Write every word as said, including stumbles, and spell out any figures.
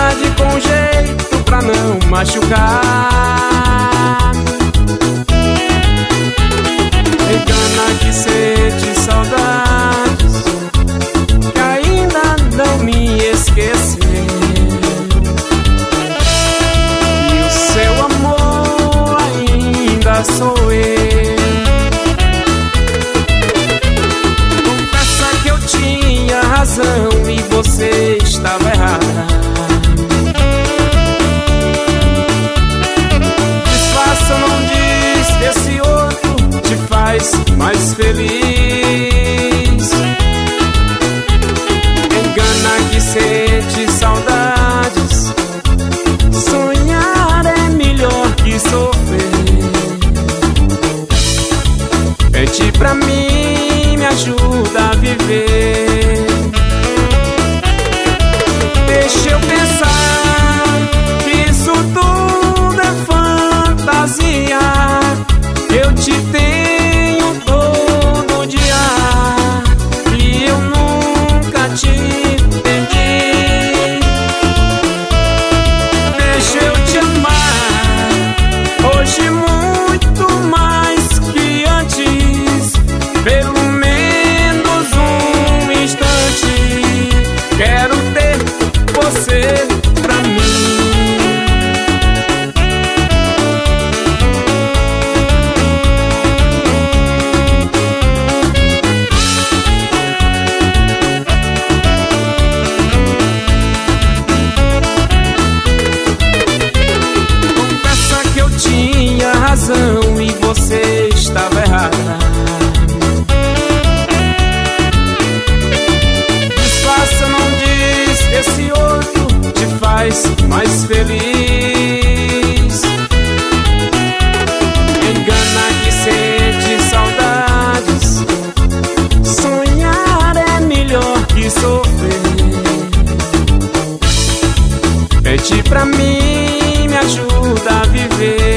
verdade com jeito pra não machucar. Engana que sente saudades, que ainda não me esqueceu. E o seu amor ainda sou eu. Confessa que eu tinha razão e você estava errada. Disfarça, não diz que esse outro te faz mais feliz. Engana que sente saudades, sonhar é melhor que sofrer. Pede pra mim, me ajuda a viver. Deixa eu pensar que isso tudo é fantasia. Eu te tenho todo dia e eu nunca te perdi. Deixa eu te amar hoje muito mais que antes, pelo menos um instante. Quero ter você pra mim. Confessa que eu tinha razão e você estava errada. Disfarça, não diz que esse outro te faz mais feliz. Engana que sente saudades, sonhar é melhor que sofrer. Pede pra mim, me ajuda a viver.